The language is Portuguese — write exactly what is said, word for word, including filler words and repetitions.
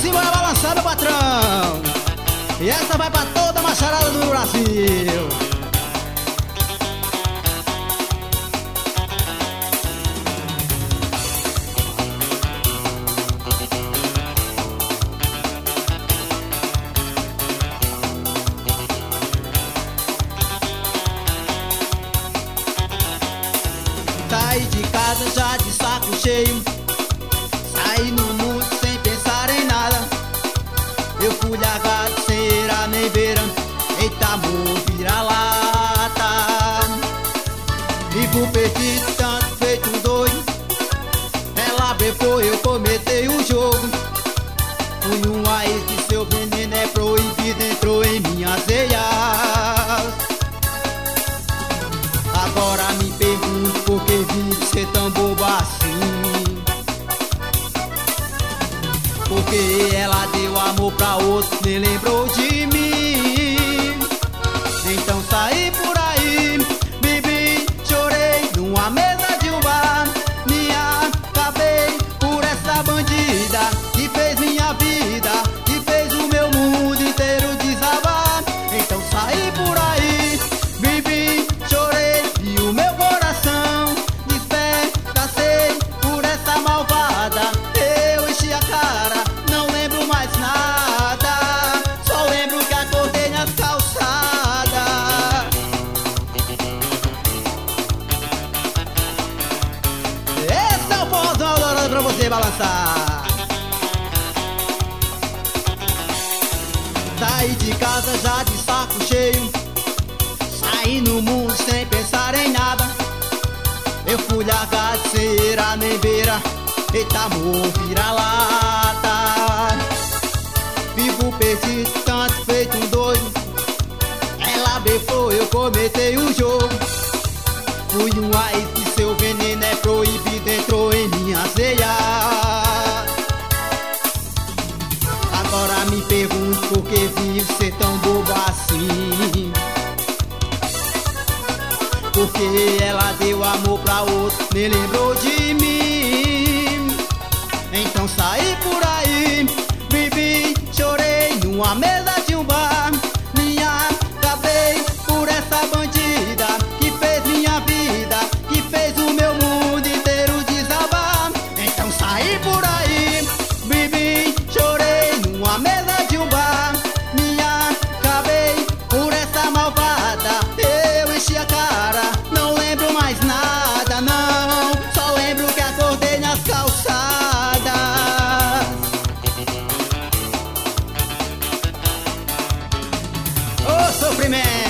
simbora balançar, meu patrão. E essa vai pra toda a macharada do Brasil. Saí de casa já de saco cheio, saí no mundo sem pensar em nada. Eu fui largado sem era nem beira, eita amor, vira-lata. Vivo perdido, tanto feito um doido. Ela brefou, eu cometei o jogo. Fui um raiz que seu veneno é proibido, entrou em minhas veias. Agora me pergunto por que vive ser tão bobo assim. Porque ela deu amor pra outro, nem lembrou de mim. Então saí por aí, bebi, chorei numa mesa de um bar. Me acabei por essa bandida que fez minha vida, que fez o meu mundo inteiro desabar. Então saí por aí, bebi, chorei e o meu coração despedacei por essa malvada. Eu enchi a cara, não lembro mais nada, só lembro que acordei nas calçadas. Esse é o forrozão adorado pra você balançar. Saí de casa já de saco cheio, saí no mundo sem pensar em nada. Eu fui largado sem era nem beira, eita amor, vira-lata. Vivo perdido, tanto feito um doido. Ela brefou, eu cometei um jogo. Fui um raiz que seu veneno é proibido, entrou em minhas veias. Agora me pergunto por que vive ser tão bobo assim. Porque ela deu amor pra outro, nem lembrou de mim. Então saí por aí, bebi, chorei numa mesa de um bar. Me acabei por essa bandida que fez minha vida, que fez o meu mundo inteiro desabar. Então saí por aí, bebi, chorei numa mesa de um bar. Me acabei por essa malvada. Eu enchi a cara, não lembro mais nada, não, só lembro que acordei nas calçadas. Ô sofrimento!